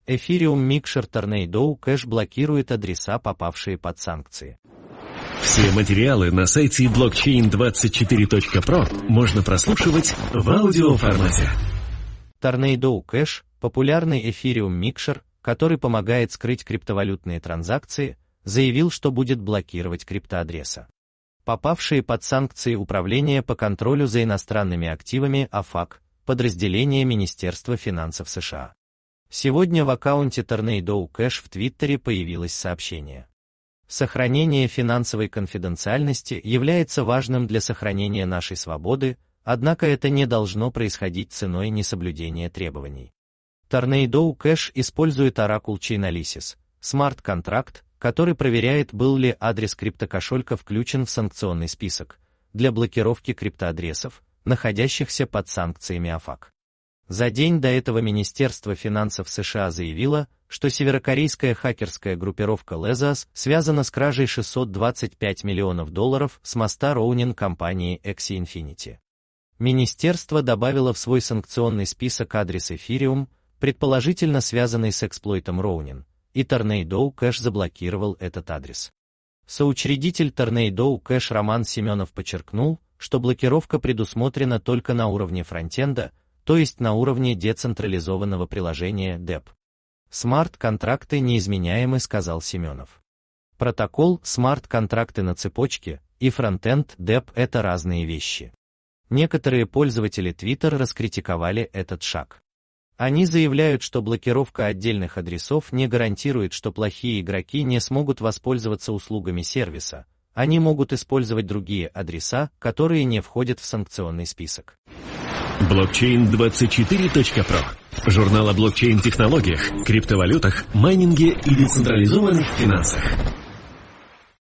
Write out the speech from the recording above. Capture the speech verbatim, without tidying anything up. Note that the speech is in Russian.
Ethereum Mixer Tornado Cash блокирует адреса, попавшие под санкции. Все материалы на сайте блокчейн двадцать четыре точка про можно прослушивать в аудиоформате. Tornado Cash – популярный Ethereum Mixer, который помогает скрыть криптовалютные транзакции, заявил, что будет блокировать криптоадреса, попавшие под санкции Управления по контролю за иностранными активами о эф эй си, подразделение Министерства финансов США. Сегодня в аккаунте Tornado Cash в Твиттере появилось сообщение. Сохранение финансовой конфиденциальности является важным для сохранения нашей свободы, однако это не должно происходить ценой несоблюдения требований. Tornado Cash использует Oracle Chainalysis, смарт-контракт, который проверяет, был ли адрес криптокошелька включен в санкционный список, для блокировки криптоадресов, находящихся под санкциями эф эй си. За день до этого Министерство финансов США заявило, что северокорейская хакерская группировка Lezos связана с кражей шестьсот двадцать пять миллионов долларов с моста Роунин компании Axie Infinity. Министерство добавило в свой санкционный список адрес Ethereum, предположительно связанный с эксплойтом Роунин, и Tornado Cash заблокировал этот адрес. Соучредитель Tornado Cash Роман Семенов подчеркнул, что блокировка предусмотрена только на уровне фронтенда, то есть на уровне децентрализованного приложения ди и пи. Смарт-контракты неизменяемы, сказал Семенов. Протокол смарт-контракты на цепочке и фронтенд ди и пи – это разные вещи. Некоторые пользователи Twitter раскритиковали этот шаг. Они заявляют, что блокировка отдельных адресов не гарантирует, что плохие игроки не смогут воспользоваться услугами сервиса, они могут использовать другие адреса, которые не входят в санкционный список. блокчейн двадцать четыре точка про. Журнал о блокчейн-технологиях, криптовалютах, майнинге и децентрализованных финансах.